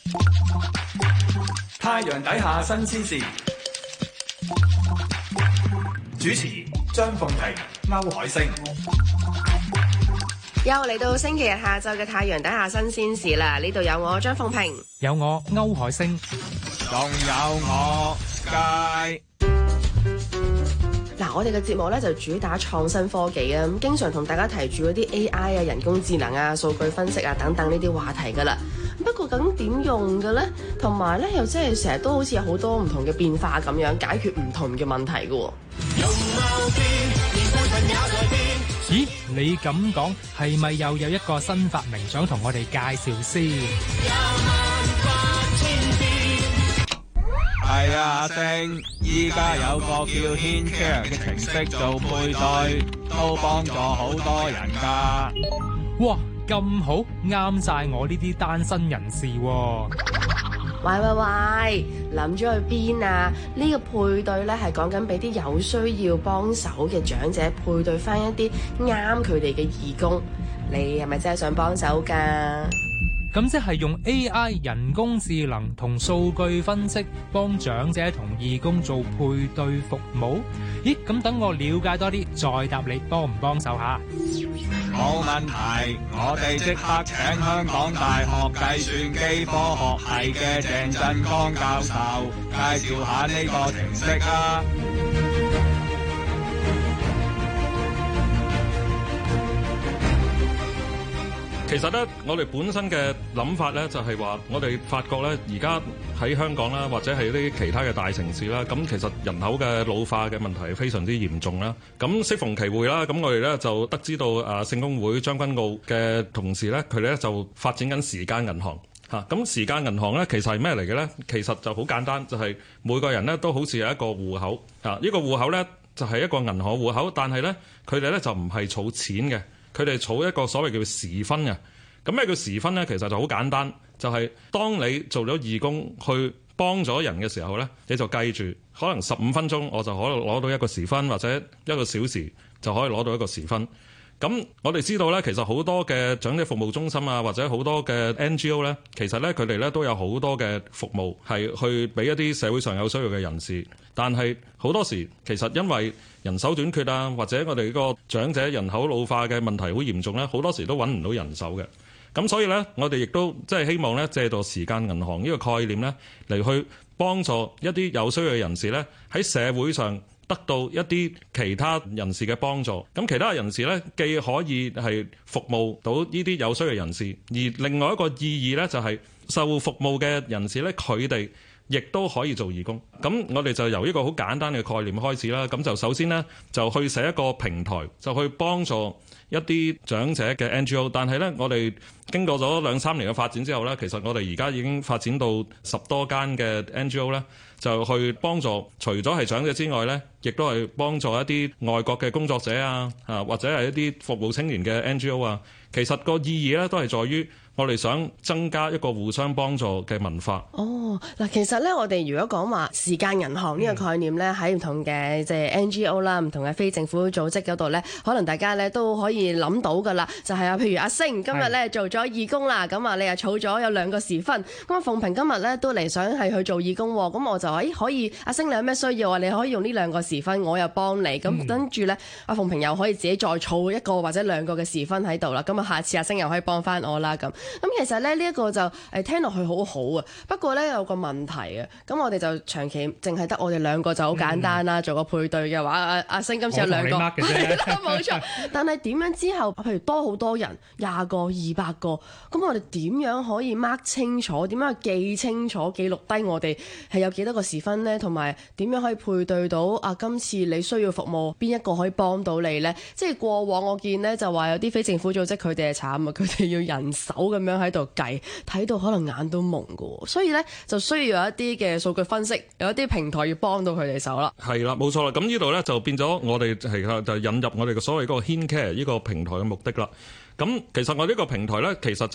太陽底下新鮮事，主持張鳳平、歐海星。 又嚟到星期日下晝嘅太陽底下新鮮事啦！呢度有我張鳳平， 有我歐海星， 仲有我街。 嗱，我哋嘅節目咧就主打創新科技啊，咁經常同大家提住嗰啲 AI 啊、人工智能啊、數據分析啊等等呢啲話題噶啦。不過究竟點用嘅咧？同埋咧又即係成日都好似有好多唔同嘅變化咁樣，解決唔同嘅問題嘅。 咦，你咁講係咪又有一個新發明想同我哋介紹先？ 係啊，星，依家有個叫 HinCare 嘅程式做配對，都幫助好多人噶。 哇，咁好，啱晒我呢啲單身人士喎。 喂，諗咗去邊啊？呢個配對咧係講緊俾啲有需要幫手嘅長者配對翻一啲啱佢哋嘅義工，你係咪真係想幫手噶？ 咁即係用 AI 人工智能同數據分析幫長者同義工做配對服務？咦，咁等我了解多啲，再答你幫唔幫手下？ 冇問題，我哋即刻請香港大學計算機科學系嘅鄭振剛教授介紹下呢個程式啊！ 其實咧，我哋本身嘅諗法咧，就係話，我哋發覺咧，而家喺香港啦，或者係啲其他嘅大城市啦，咁其實人口嘅老化嘅問題係非常之嚴重啦。咁適逢其會啦，咁我哋咧就得知到聖公會將軍澳嘅同事咧，佢哋咧就發展緊時間銀行嚇。咁時間銀行咧，其實係咩嚟嘅咧？其實就好簡單，就係每個人咧都好似有一個戶口嚇。呢個戶口咧就係一個銀行戶口，但係咧佢哋咧就唔係儲錢嘅。佢哋儲一個所謂叫時分嘅，咁咩叫時分呢？其實就好簡單，就係當你做咗義工去幫咗人嘅時候呢，你就計住可能15分鐘我就可以攞到一個時分，或者1個小時就可以攞到一個時分。咁我哋知道呢，其實好多嘅長者服務中心啊，或者好多嘅 NGO 呢，其實呢，佢哋呢都有好多嘅服務係去俾一啲社會上有需要嘅人士，但係好多時其實因為人手短缺啊，或者我哋呢個長者人口老化嘅問題好嚴重咧，好多時都揾唔到人手嘅。咁所以咧，我哋亦都即係希望咧，借助時間銀行呢個概念咧，嚟去幫助一啲有需要嘅人士咧，喺社會上得到一啲其他人士嘅幫助。咁其他人士咧，既可以係服務到呢啲有需要嘅人士，而另外一個意義咧，就係受服務嘅人士咧，佢哋亦都可以做義工。咁我哋就由一個好簡單嘅概念開始啦。咁就首先呢，就去寫一個平台，就去幫助一啲長者嘅 NGO。但係呢，我哋經過咗2-3年嘅發展之後呢，其實我哋而家已經發展到10多間嘅 NGO 呢，就去幫助除咗係長者之外呢，亦都係幫助一啲外國嘅工作者啊，或者係一啲服務青年嘅 NGO 啊。其實個意義呢，都係在於我哋想增加一個互相幫助嘅文化。 嗱，其實咧，我哋如果講話時間銀行呢個概念咧，喺唔同嘅即係 NGO 啦，唔同嘅非政府組織嗰度咧，可能大家咧都可以諗到噶啦。就係譬如阿星今日咧做咗義工啦，咁啊你又儲咗有2個時分，咁啊鳳萍今日咧都嚟想係去做義工，咁我就話可以，阿星你有咩需要啊？你可以用呢2個時分，我又幫你。咁跟住咧，阿鳳萍又可以自己再儲1個或者2個嘅時分喺度啦。咁啊下次阿星又可以幫翻我啦咁。咁其實咧呢一個就聽落去好好啊，不過咧有個問題啊，咁我哋就長期淨係得我哋2個就好簡單啦，做個配對嘅話，阿星今次有2個，冇錯。但係點樣之後，譬如多好多人20個、200個，咁我哋點樣可以 mark 清楚？點樣記清楚、記錄低我哋係有幾多個時分呢？同埋點樣可以配對到今次你需要服務邊一個可以幫到你呢？即係過往我見呢，就話有啲非政府組織佢哋係慘啊，佢哋要人手咁樣喺度計，睇到可能眼都蒙㗎，所以呢，就需要有一啲嘅數據分析，有一啲平台要幫到佢哋手啦。 係啦，冇錯啦。咁呢度呢，就變咗我哋就引入我哋嘅所謂嗰個 HinCare 呢個平台嘅目的啦。咁其實我呢個平台呢，其實就係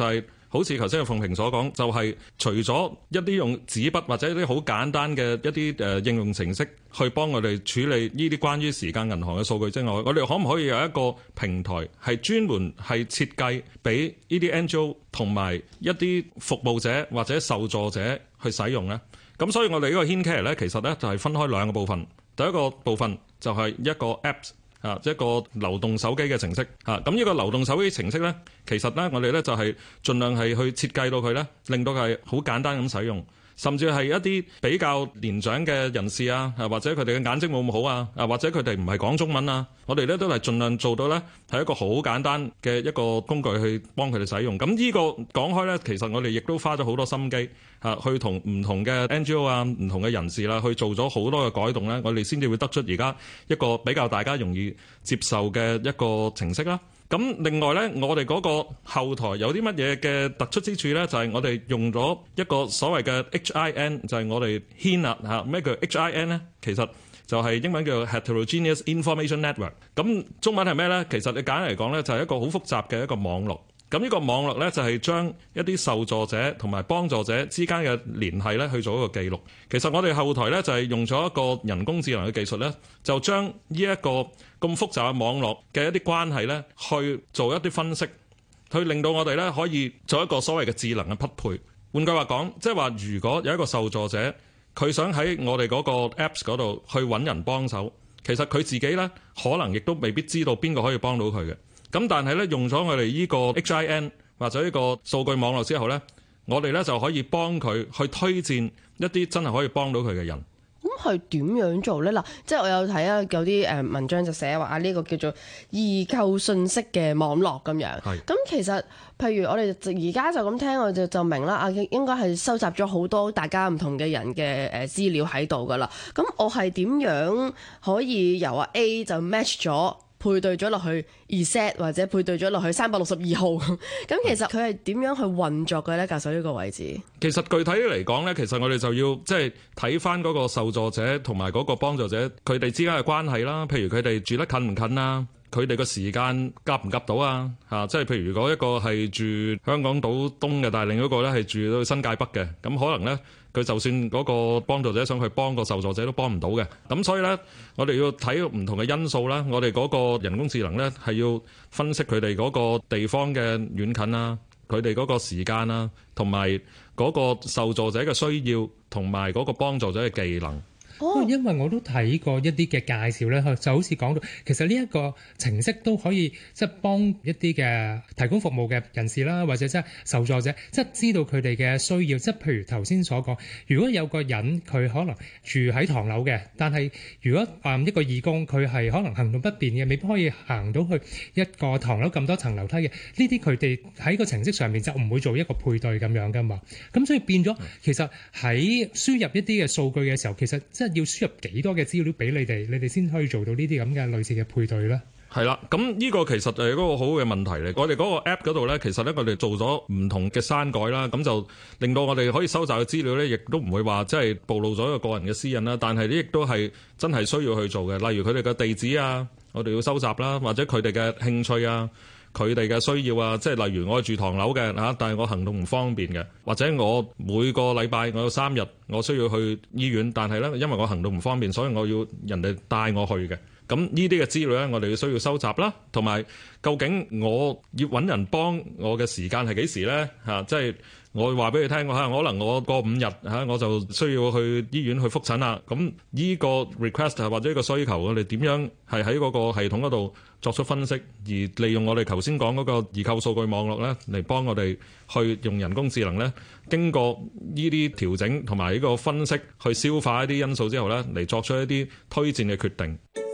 好似頭先阿鳳萍所講，就係除咗一啲用紙筆或者一啲好簡單嘅一啲應用程式去幫我哋處理呢啲關於時間銀行嘅數據之外，我哋可唔可以有一個平台係專門係設計俾呢啲 NGO 同埋一啲服務者或者受助者去使用呢？咁所以我哋呢個 HinCare 咧，其實咧就係分開兩個部分。第一個部分就係一個 Apps。一個流動手機嘅程式咁呢個流動手機程式咧，其實咧我哋咧就係盡量係去設計到佢咧，令到佢係好簡單咁使用，甚至係一啲比較年長嘅人士啊，或者佢哋嘅眼睛冇咁好啊，或者佢哋唔係講中文啊，我哋咧都係盡量做到咧係一個好簡單嘅一個工具去幫佢哋使用。咁呢個講開咧，其實我哋亦都花咗好多心機去同唔同嘅 NGO 啊、唔同嘅人士啦，去做咗好多嘅改動咧，我哋先至會得出而家一個比較大家容易接受嘅一個程式啦。咁另外咧，我哋嗰個後台有啲乜嘢嘅突出之處咧？就係我哋用咗一個所謂嘅 HIN， 就係我哋 HIN 啊。咩叫 HIN 咧？其實就係英文叫 Heterogeneous Information Network。咁中文係咩咧？其實你簡單嚟講咧，就係一個好複雜嘅一個網絡。咁呢個網絡咧就係將一啲受助者同埋幫助者之間嘅聯繫咧去做一個記錄。其實我哋後台咧就係用咗一個人工智能嘅技術咧，就將呢一個咁複雜嘅網絡嘅一啲關係咧去做一啲分析，去令到我哋咧可以做一個所謂嘅智能嘅匹配。換句話講，即係話如果有一個受助者，佢想喺我哋嗰個 Apps 嗰度去揾人幫手，其實佢自己咧可能亦都未必知道邊個可以幫到佢嘅。咁但係咧用咗我哋呢個 HIN 或者呢個數據網絡之後咧，我哋咧就可以幫佢去推薦一啲真係可以幫到佢嘅人。 咁係點樣做咧？嗱，即係我有睇啊，有啲文章就寫話呢個叫做異構信息嘅網絡咁樣。咁其實譬如我哋而家就咁聽，我就明啦。應該係收集咗好多大家唔同嘅人嘅資料喺度噶啦。咁我係點樣可以由A 就 match 咗？配對咗落去 Z 或者配對咗落去362號咁，其實佢係點樣去運作嘅咧？教授呢個位置， 其實具體嚟講咧，其實我哋就要即係睇翻嗰個受助者同埋嗰個幫助者佢哋之間嘅關係啦。譬如佢哋住得近唔近啊？佢哋個時間夾唔夾到啊？即係譬如如果一個係住香港島東嘅，但係另一個咧係住到新界北嘅，咁可能咧佢就算嗰個幫助者想去幫個受助者都幫唔到嘅。咁所以咧，我哋要睇唔同嘅因素啦。我哋嗰個人工智能咧係要分析佢哋嗰個地方嘅遠近啊，佢哋嗰個時間啊，同埋嗰個受助者嘅需要，同埋嗰個幫助者嘅技能。 因為我都睇過一啲嘅介紹咧，就好似講到其實呢一個程式都可以即係幫一啲嘅提供服務嘅人士啦，或者即係受助者，即係知道佢哋嘅需要。即係譬如頭先所講，如果有個人佢可能住喺唐樓嘅，但係如果一個義工佢係可能行動不便嘅，未必可以行到去一個唐樓咁多層樓梯嘅，呢啲佢哋喺個程式上面就唔會做一個配對咁樣噶嘛。咁所以變咗其實喺輸入一啲嘅數據嘅時候，其實即係要輸入幾多嘅資料俾你哋先可以做到呢啲咁嘅類似嘅配對咧？ 係啦，咁呢個其實係一個好嘅問題嚟。我哋嗰個 App 嗰度咧，其實咧我哋做咗唔同嘅刪改啦，咁就令到我哋可以收集嘅資料咧，亦都唔會話即係暴露咗一個人嘅私隱啦。但係呢亦都係真係需要去做嘅，例如佢哋嘅地址啊，我哋要收集啦，或者佢哋嘅興趣啊，佢哋嘅需要啊，即係例如我係住唐樓嘅但係我行動唔方便嘅，或者我每個禮拜我有3日我需要去醫院，但係咧因為我行動唔方便，所以我要人哋帶我去嘅。咁呢啲嘅資料咧，我哋要需要收集啦，同埋究竟我要揾人幫我嘅時間係幾時咧？即係我話俾你聽，可能我過5日我就需要去醫院去覆診啦。咁呢個 request 或者呢個需求，我哋點樣係喺嗰個系統嗰度作出分析，而利用我哋頭先講嗰個異構數據網絡咧，嚟幫我哋去用人工智能咧，經過呢啲調整同埋呢個分析，去消化一啲因素之後咧，嚟作出一啲推薦嘅決定。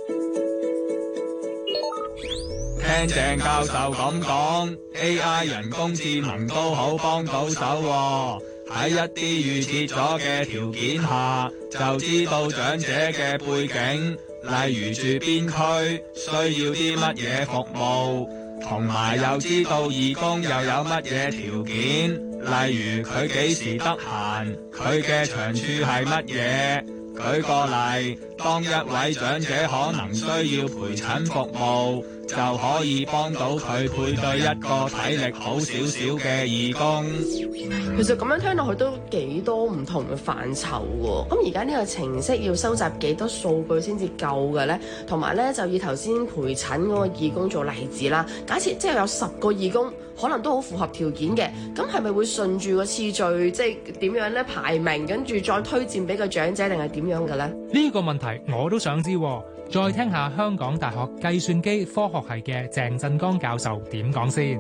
聽鄭教授咁講 ，AI 人工智能都好幫到手喎。喺一啲預設咗嘅條件下，就知道長者嘅背景，例如住邊區，需要啲乜嘢服務，同埋又知道義工又有乜嘢條件，例如佢幾時得閒，佢嘅長處係乜嘢。舉個例，當一位長者可能需要陪診服務， 就可以幫到佢配對一個體力好少少嘅義工。 其實咁樣聽落去都幾多唔同嘅範疇喎。咁而家呢個程式要收集幾多數據先至夠嘅呢？同埋呢，就以頭先陪診嗰個義工做例子啦。假設即係有10個義工，可能都好符合條件嘅，咁係咪會順住個次序，即係點樣呢？排名，跟住再推薦俾個長者，定係點樣嘅呢？ 呢個問題我都想知喎。再聽下香港大學計算機科學系嘅鄭振剛教授點講先。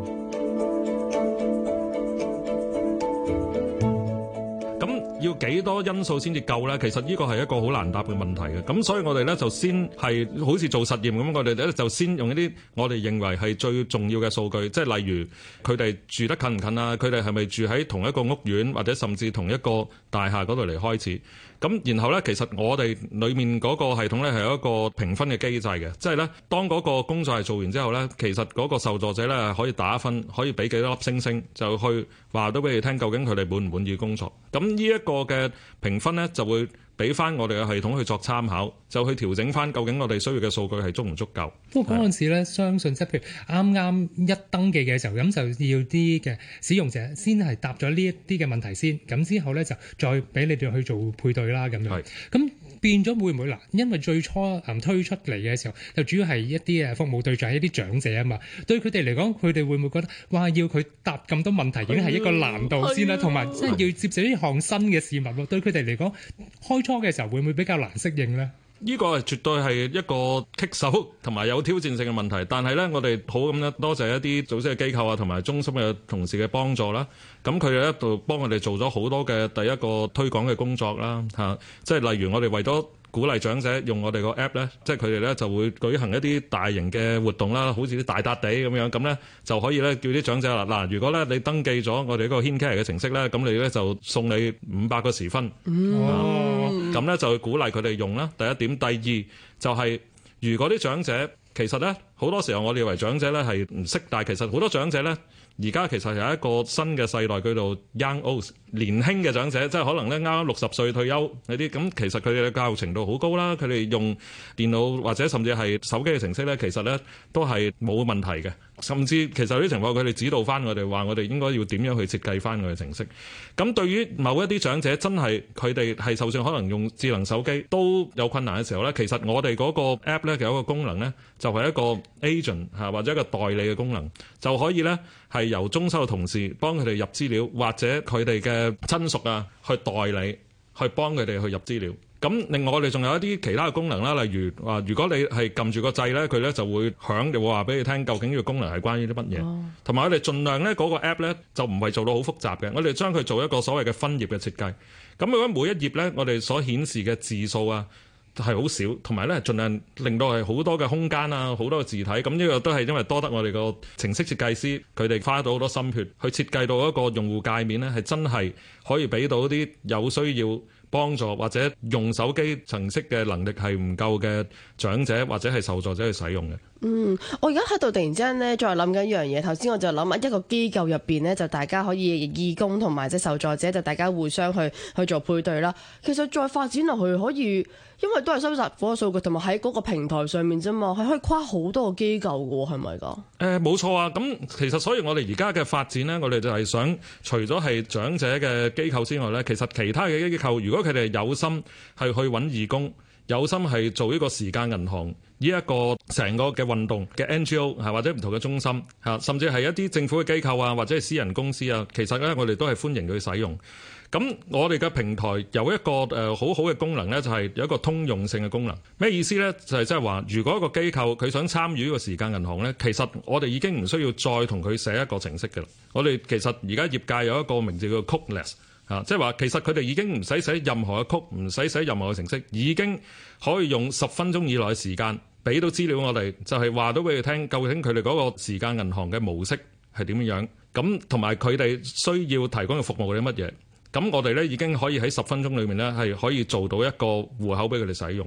要幾多因素先至夠呢？其實呢個係一個好難答嘅問題嘅。咁所以我哋咧就先係好似做實驗咁，我哋咧就先用一啲我哋認為係最重要嘅數據，即係例如佢哋住得近唔近啊？佢哋係咪住喺同一個屋苑或者甚至同一個大廈嗰度嚟開始？咁然後咧，其實我哋裏面嗰個系統咧係有一個評分嘅機制嘅，即係咧當嗰個工作係做完之後咧，其實嗰個受助者咧可以打分，可以俾幾多粒星星，就去話到俾你聽究竟佢哋滿唔滿意工作。咁呢一個嘅評分咧就會俾翻我哋嘅系統去作參考，就去調整翻究竟我哋需要嘅數據係足唔足夠。 不過嗰陣時咧，相信即係譬如啱啱一登記嘅時候，咁就要啲嘅使用者先係答咗呢一啲嘅問題先，咁之後咧就再俾你哋去做配對啦咁樣。咁變咗會唔會嗱？因為最初推出嚟嘅時候，就主要係一啲服務對象係一啲長者啊嘛。對佢哋嚟講，佢哋會唔會覺得哇，要佢答咁多問題已經係一個難度先啦，同埋即係要接受一項新嘅事物喎。對佢哋嚟講，開初嘅時候會唔會比較難適應呢？ 呢個係絕對係一個棘手同埋有挑戰性嘅問題，但係咧，我哋好咁咧，多謝一啲組織嘅機構啊，同埋中心嘅同事嘅幫助啦。咁佢哋喺度幫我哋做咗好多嘅第一個推廣嘅工作啦，即係例如我哋為咗鼓勵長者用我哋個 app 咧，即係佢哋咧就會舉行一啲大型嘅活動啦，好似啲大笪地咁樣，咁咧就可以咧叫啲長者啦。嗱，如果咧你登記咗我哋一個 HinCare 嘅程式咧，咁你咧就送你500個時分。咁咧就會鼓勵佢哋用啦。第一點，第二就係如果啲長者其實咧好多時候我哋以為長者咧係唔識，但係其實好多長者咧而家其實有一個新嘅世代叫做 Young Old， 年輕嘅長者，即係可能咧啱啱60歲退休嗰啲，咁其實佢哋嘅教育程度好高啦，佢哋用電腦或者甚至係手機嘅程式咧，其實咧都係冇問題嘅。甚至其實有啲情況佢哋指導翻我哋話，我哋應該要點樣去設計翻我哋程式。咁對於某一啲長者真係佢哋係就算可能用智能手機都有困難嘅時候咧，其實我哋嗰個 app 咧有一個功能咧，就係一個 agent 或者一個代理嘅功能，就可以咧係由中心嘅同事幫佢哋入資料，或者佢哋嘅親屬啊去代理去幫佢哋去入資料。咁另外我哋仲有一啲其他嘅功能啦，例如話如果你係撳住個掣咧，佢咧就會響，就會話俾你聽究竟呢個功能係關於啲乜嘢。同埋我哋盡量咧嗰個 app 咧就唔係做到好複雜嘅，我哋將佢做一個所謂嘅分頁嘅設計。咁如果每一頁咧我哋所顯示嘅字數啊係好少，同埋咧盡量令到係好多嘅空間啊，好多嘅字體。咁呢個都係因為多得我哋個程式設計師佢哋花到好多心血去設計到一個用戶界面咧，係真係可以俾到啲有需要幫助或者用手機程式嘅能力係唔夠嘅長者或者係受助者去使用嘅。 我而家喺度突然之間咧，再諗緊一樣嘢。頭先我就諗啊，一個機構入邊咧，就大家可以義工同埋即係受助者，就大家互相去做配對啦。其實再發展落去，可以因為都係收集嗰個數據，同埋喺嗰個平台上面啫嘛，係可以跨好多個機構嘅喎，係咪㗎？ 冇錯啊！咁其實所以我哋而家嘅發展呢，我哋就係想除咗係長者嘅機構之外呢，其實其他嘅機構，如果佢哋有心係去揾義工，有心係做呢個時間銀行呢一個成個嘅運動嘅 NGO 或者唔同嘅中心甚至係一啲政府嘅機構啊，或者係私人公司啊，其實咧我哋都係歡迎佢使用。咁我哋嘅平台有一個好好嘅功能咧，就係有一個通用性嘅功能。咩意思咧？就係即係話，如果一個機構佢想參與呢個時間銀行咧，其實我哋已經唔需要再同佢寫一個程式嘅啦。我哋其實而家業界有一個名字叫 Codeless。即係話其實佢哋已經唔使寫任何嘅曲，唔使寫任何嘅程式，已經可以用10分鐘以內嘅時間俾到資料我哋，就係話到俾佢聽究竟佢哋嗰個時間銀行嘅模式係點樣，咁同埋佢哋需要提供嘅服務係乜嘢。咁我哋咧已經可以喺10分鐘裏面咧係可以做到一個戶口俾佢哋使用。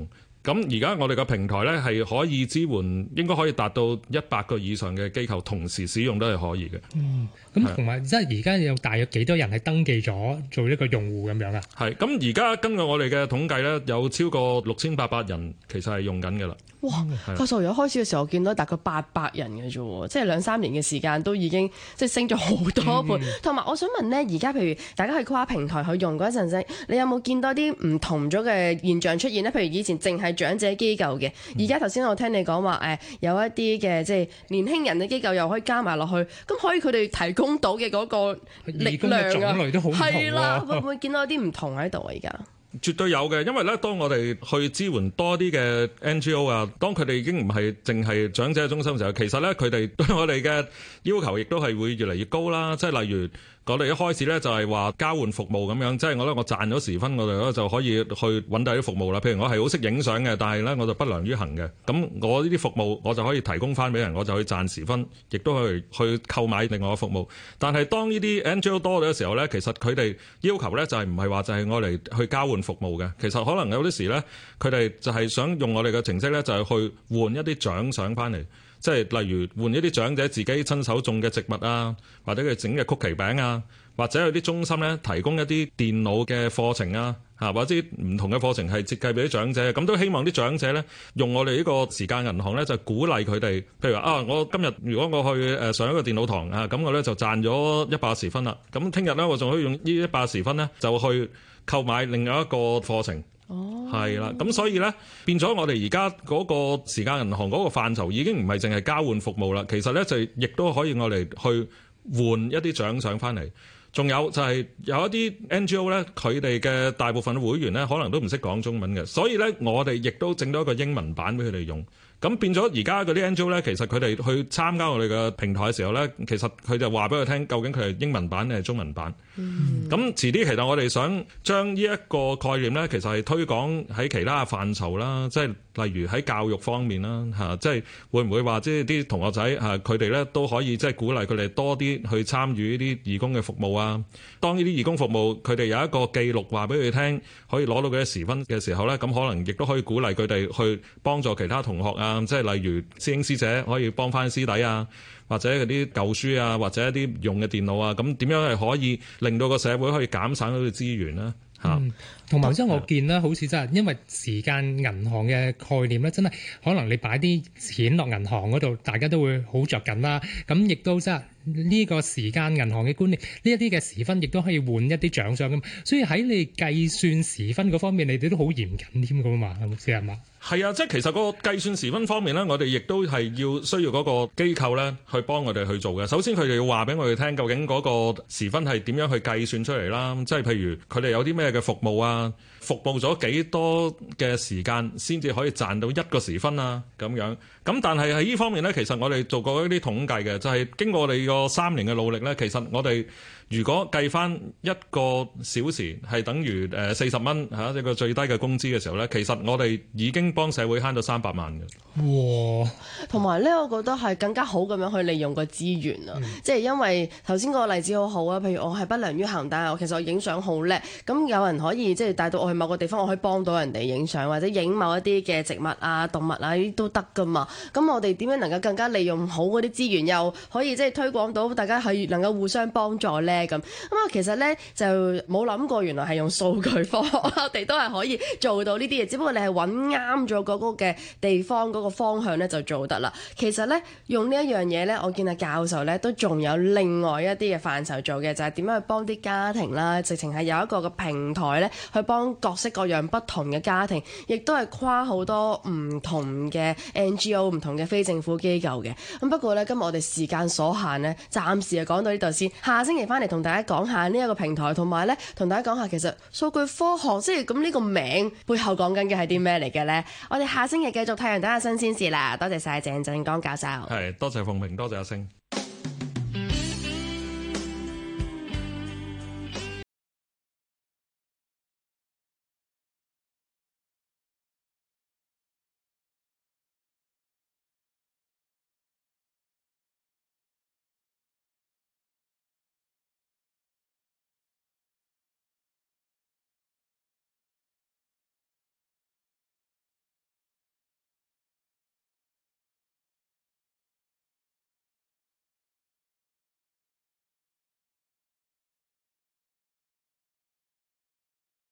咁而家我哋個平台咧係可以支援，應該可以達到100個以上嘅機構同時使用都係可以嘅。 咁同埋即係而家有大約幾多人係登記咗做一個用戶咁樣啊？ 係咁而家根據我哋嘅統計咧，有超過6800人其實係用緊嘅啦。 哇！教授由開始嘅時候，我見到大概800人嘅啫喎，即係2-3年嘅時間都已經即係升咗好多倍。同埋我想問咧，而家譬如大家去跨平台去用嗰陣時，你有冇見到啲唔同咗嘅現象出現咧？譬如以前淨係長者機構嘅，而家頭先我聽你講話有一啲嘅即係年輕人嘅機構又可以加埋落去，咁可以佢哋提供到嘅嗰個力量啊， 種類都好唔同喎。 係啦，會唔會見到有啲唔同喺度啊？而家？ 絕對有嘅，因為咧，當我哋去支援多啲嘅 NGO 啊，當佢哋已經唔係淨係長者中心嘅時候，其實咧佢哋對我哋嘅要求亦都係會越嚟越高啦。即係例如我哋一開始咧就係話交換服務咁樣，即係我賺咗時分，我哋咧就可以去揾第啲服務啦。譬如我係好識影相嘅，但係咧我就不良於行嘅，咁我呢啲服務我就可以提供翻俾人，我就去賺時分，亦都去購買另外嘅服務。但係當呢啲 NGO 多咗嘅時候咧，其實佢哋要求咧就係唔係話就係我嚟去交換服務嘅，其實可能有啲時咧佢哋就係想用我哋嘅程式咧，就係去換一啲獎賞翻嚟。即係例如換一啲長者自己親手種嘅植物啊，或者佢整嘅曲奇餅啊，或者有啲中心咧提供一啲電腦嘅課程啊，或者唔同嘅課程係設計俾啲長者，咁都希望啲長者咧用我哋呢個時間銀行咧就鼓勵佢哋，譬如話我今日如果我去上一個電腦堂啊，咁我咧就賺咗100時分啦，咁聽日咧我仲可以用呢100時分咧就去購買另外一個課程。係啦，咁所以咧變咗我哋而家嗰個時間銀行嗰個範疇已經唔係淨係交換服務啦，其實咧就亦都可以我哋去換一啲獎賞翻嚟。仲有就係有一啲 NGO 咧，佢哋嘅大部分會員咧可能都唔識講中文嘅，所以咧我哋亦都整咗一個英文版俾佢哋用。咁變咗而家嗰啲 NGO 咧，其實佢哋去參加我哋嘅平台嘅時候咧，其實佢就話俾佢聽，究竟佢係英文版定係中文版。咁遲啲其實我哋想將呢一個概念咧，其實係推廣喺其他嘅範疇啦，即係例如喺教育方面啦，即係會唔會話即係啲同學仔佢哋咧都可以即係鼓勵佢哋多啲去參與呢啲義工嘅服務啊。當呢啲義工服務佢哋有一個記錄話俾佢哋聽，可以攞到幾多時分嘅時候咧，咁可能亦都可以鼓勵佢哋去幫助其他同學啊。即係例如師兄師姐可以幫翻師弟啊，或者嗰啲舊書啊，或者一啲用嘅電腦啊，咁點樣係可以令到個社會可以減省到啲資源咧？ 同埋即係我見咧，好似真係因為時間銀行嘅概念咧，真係可能你擺啲錢落銀行嗰度，大家都會好着緊啦。咁亦都即係呢個時間銀行嘅觀念，呢一啲嘅時分亦都可以換一啲獎賞咁。所以喺你計算時分嗰方面，你哋都好嚴謹添㗎嘛，係嘛？ 係啊，即係其實個計算時分方面咧，我哋亦都係需要嗰個機構咧去幫我哋去做嘅。首先佢哋要話俾我哋聽，究竟嗰個時分係點樣去計算出嚟啦？即係譬如佢哋有啲咩嘅服務啊，服務咗幾多嘅時間先至可以賺到1個時分啊咁樣。咁但係喺呢方面咧，其實我哋做過一啲統計嘅，就係經過我哋個3年嘅努力咧，其實我哋如果計翻1個小時係等於40蚊一個最低嘅工資嘅時候咧，其實我哋已經幫社會慳咗300萬嘅。 哇！ 同埋咧，我覺得係更加好咁樣去利用個資源啊！即係因為頭先個例子好好啊，譬如我係不良於行，但係我其實我影相好叻，咁有人可以即係帶到我去某個地方，我可以幫到人哋影相，或者影某一啲嘅植物啊、動物啊呢啲都得噶嘛。咁我哋點樣能夠更加利用好嗰啲資源，又可以即係推廣到大家係能夠互相幫助咧？咁啊，其實咧就冇諗過，原來係用數據科學，我哋都係可以做到呢啲嘢。只不過你係揾啱咗嗰個嘅地方嗰個方向咧，就做得啦。其實咧用呢一樣嘢咧，我見阿教授咧都仲有另外一啲嘅範疇做嘅，就係點樣去幫啲家庭啦，直情係有一個嘅平台咧，去幫各式各樣不同嘅家庭，亦都係跨好多唔同嘅 NGO、唔同嘅非政府機構嘅。咁不過咧，今日我哋時間所限咧，暫時就講到呢度先。下星期翻嚟同大家講下呢一個平台，同埋咧同大家講下其實數據科學即係咁呢個名背後講緊嘅係啲咩嚟嘅咧？我哋下星期繼續太陽等下新鮮事啦。多謝晒鄭振江教授。 係，多謝鳳平，多謝阿星。